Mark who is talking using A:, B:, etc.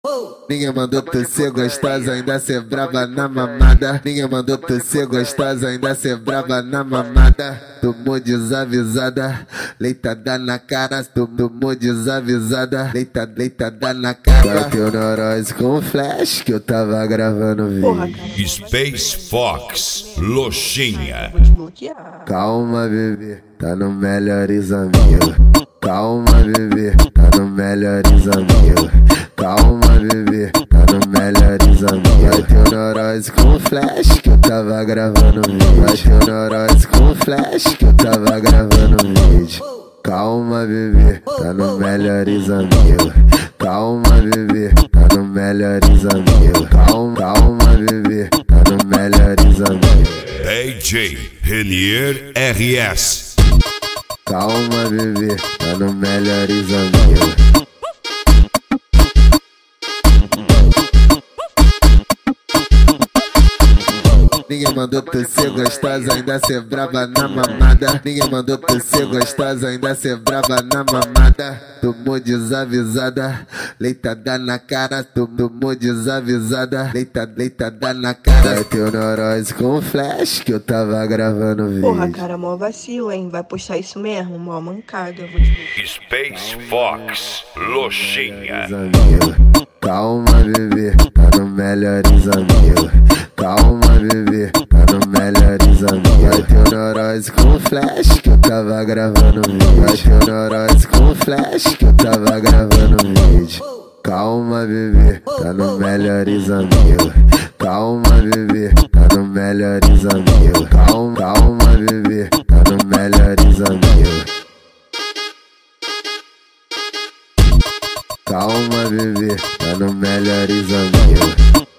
A: Ninguém mandou tu ser gostosa, ainda ser braba na mamada. Ninguém mandou tu ser gostosa, ainda ser braba na mamada. Tomou desavisada, leitada na cara. Tomou desavisada, leitada na cara. Bateu neurose com flash que eu tava gravando vídeo.
B: Space Fox, Loxinha.
C: Vou te bloquear.
A: Calma, bebê, tá no melhores amigos. Calma, bebê, tá no melhores amigos. Calma, bebê, tá no melhores amigos. Bateu neurose com flash que eu tava gravando vídeo. Bateu neurose com flash que eu tava gravando vídeo. Calma, bebê, tá no melhores amigos. Calma, bebê, tá no melhores amigos. Calma, bebê, tá no melhores amigos.
B: DJ Renier RS.
A: Calma, bebê, tá no melhores amigos. Ninguém mandou tu ser gostosa, ainda ser braba na mamada. Ninguém mandou tu ser gostosa, ainda ser braba na mamada. Tomou desavisada, leitada na cara. Tomou desavisada, leitada na cara. Bateu neurose com flash que eu tava gravando vídeo.
C: Porra, cara, mó vacilo, hein? Vai postar isso mesmo? Mó mancada. Vou te bloquear.
B: Space Fox, Loxinha.
A: Calma, bebê, tá no melhores amigos. Calma, bebê, tá no melhores amigos. Bateu neurose com flash que eu tava gravando vídeo. Bateu neurose com flash que eu tava gravando vídeo. Calma, bebê, tá no melhores amigos. Calma, bebê, tá no melhores amigos. Calma, bebê, tá no melhores amigos. Calma, bebê, tá no melhores amigos.